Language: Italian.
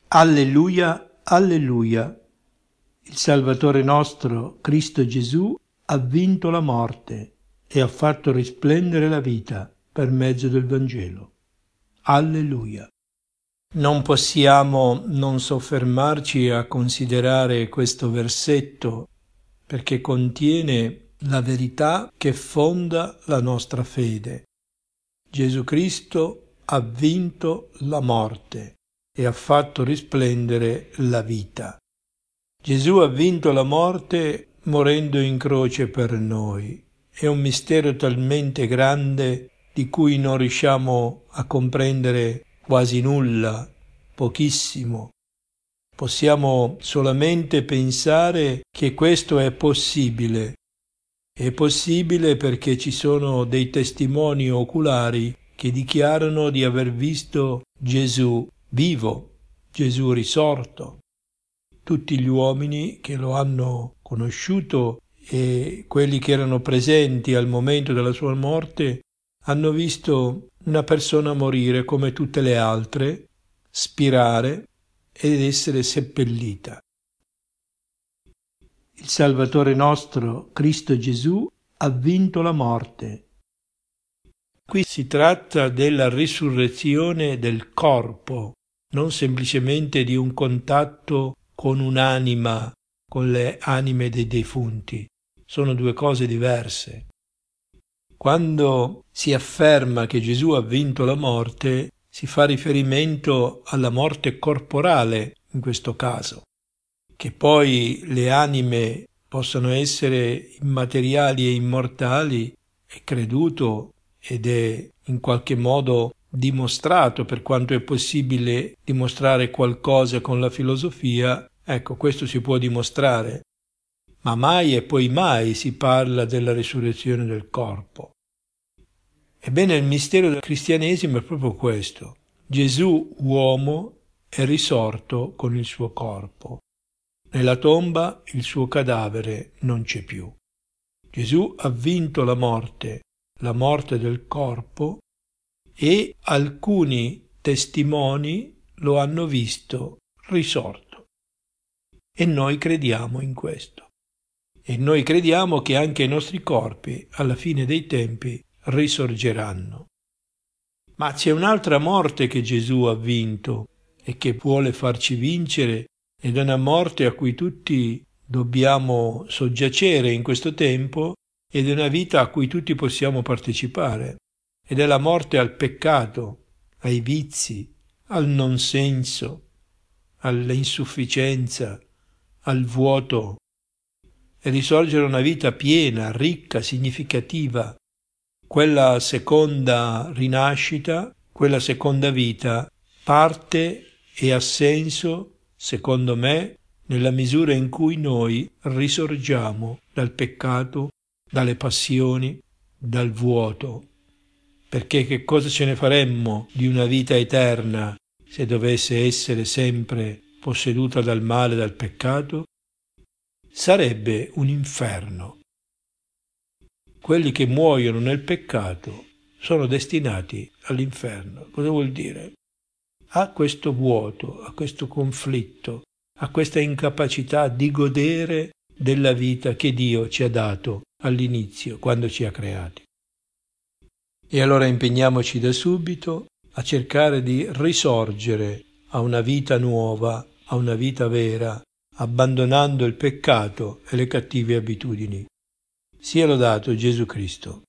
Alleluia, alleluia. Il Salvatore nostro, Cristo Gesù, ha vinto la morte e ha fatto risplendere la vita per mezzo del Vangelo. Alleluia. Non possiamo non soffermarci a considerare questo versetto perché contiene la verità che fonda la nostra fede. Gesù Cristo ha vinto la morte e ha fatto risplendere la vita. Gesù ha vinto la morte morendo in croce per noi. È un mistero talmente grande di cui non riusciamo a comprendere quasi nulla, pochissimo. Possiamo solamente pensare che questo è possibile. È possibile perché ci sono dei testimoni oculari che dichiarano di aver visto Gesù vivo, Gesù risorto. Tutti gli uomini che lo hanno conosciuto e quelli che erano presenti al momento della sua morte hanno visto una persona morire come tutte le altre, spirare ed essere seppellita. Il Salvatore nostro, Cristo Gesù, ha vinto la morte. Qui si tratta della risurrezione del corpo, non semplicemente di un contatto con un'anima, con le anime dei defunti. Sono due cose diverse. Quando si afferma che Gesù ha vinto la morte, si fa riferimento alla morte corporale in questo caso. Che poi le anime possano essere immateriali e immortali è creduto ed è in qualche modo dimostrato, per quanto è possibile dimostrare qualcosa con la filosofia, ecco, questo si può dimostrare, ma mai e poi mai si parla della risurrezione del corpo. Ebbene, il mistero del cristianesimo è proprio questo. Gesù, uomo, è risorto con il suo corpo. Nella tomba il suo cadavere non c'è più. Gesù ha vinto la morte del corpo, e alcuni testimoni lo hanno visto risorto. E noi crediamo in questo. E noi crediamo che anche i nostri corpi, alla fine dei tempi, risorgeranno. Ma c'è un'altra morte che Gesù ha vinto e che vuole farci vincere, ed è una morte a cui tutti dobbiamo soggiacere in questo tempo, ed è una vita a cui tutti possiamo partecipare, ed è la morte al peccato, ai vizi, al non senso, all'insufficienza, al vuoto, e risorgere una vita piena, ricca, significativa. Quella seconda rinascita, quella seconda vita, parte e ha senso, secondo me, nella misura in cui noi risorgiamo dal peccato, dalle passioni, dal vuoto. Perché che cosa ce ne faremmo di una vita eterna se dovesse essere sempre posseduta dal male e dal peccato? Sarebbe un inferno. Quelli che muoiono nel peccato sono destinati all'inferno. Cosa vuol dire? A questo vuoto, a questo conflitto, a questa incapacità di godere della vita che Dio ci ha dato all'inizio, quando ci ha creati. E allora impegniamoci da subito a cercare di risorgere a una vita nuova, a una vita vera, abbandonando il peccato e le cattive abitudini. Sia lodato Gesù Cristo.